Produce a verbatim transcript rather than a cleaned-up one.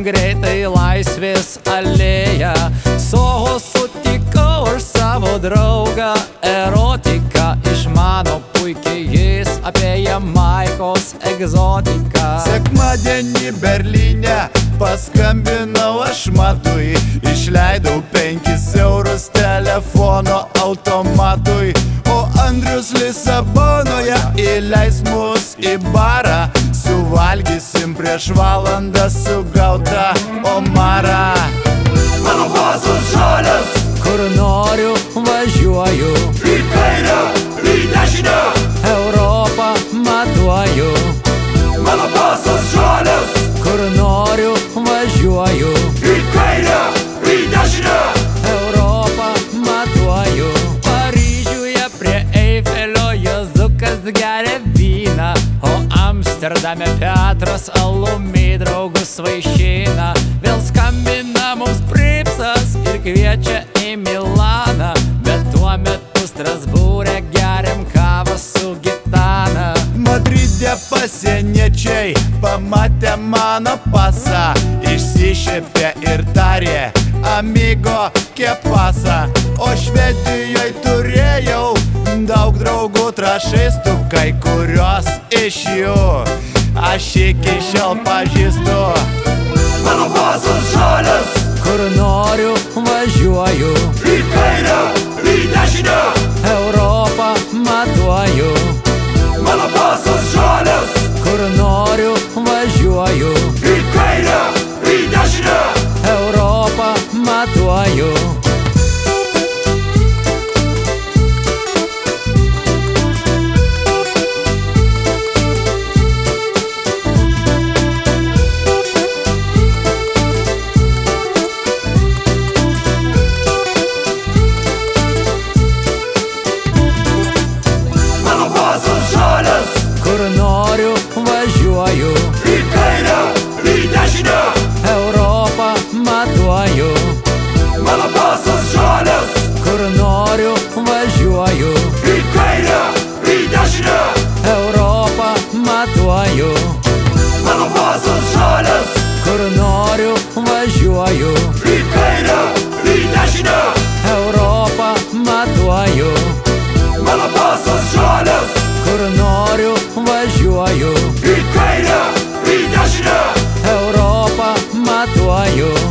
greitai laisvės alėją. Soho sutikau aš savo draugą, erotiką išmano puikiai jis apie Jamaikos egzotiką. Sekmadienį Berlyne paskambinau aš Matui, išleidau penkis eurus telefono automatui, o Andrius Lisabonoje įleis mus į barą, suvalgysim prieš valandą sugautą omarą. Mano pasas žalias, kur noriu važiuoju, į kairę, į dešinę, Europą matuoju. mano pasas žalias, Kur noriu važiuoju, į kairę, į dešinę, Europą matuoju. Paryžiuje prie Eifelio Juozukas geria vyną, o Amsterdame Petras alumi draugus vaišina. Vėl skambina mums Pripsas ir kviečia į Milaną, bet tuo metu Strasbūre geriam kavą su gitana. Madride pasieniečiai pamatė mano pasą, išsišėpė ir tarė amigo kepasa. O Švedijoj turėjau daug draugų trašistų, kai kurios iš jų aš iki šiol pažįstu. mano pasas žalias, Kur noriu važiuoju, į kairę, į dešinę, Europą matuoju. mano pasas žalias, Kur noriu važiuoju, į kairę, į dešinę, Europą matuoju. mano pasas žalias, Kur noriu važiuoju, į kairę, į dešinę, Europą matuoju. mano pasas žalias, Kur noriu važiuoju, į kairę, į dešinę, Europą matuoju. mano pasas žalias, Kur noriu važiuoju, į kairę, į dešinę, Europą matuoju. mano pasas žalias, Kur noriu važiuoju, į kairę, į dešinę, Europą matuoju.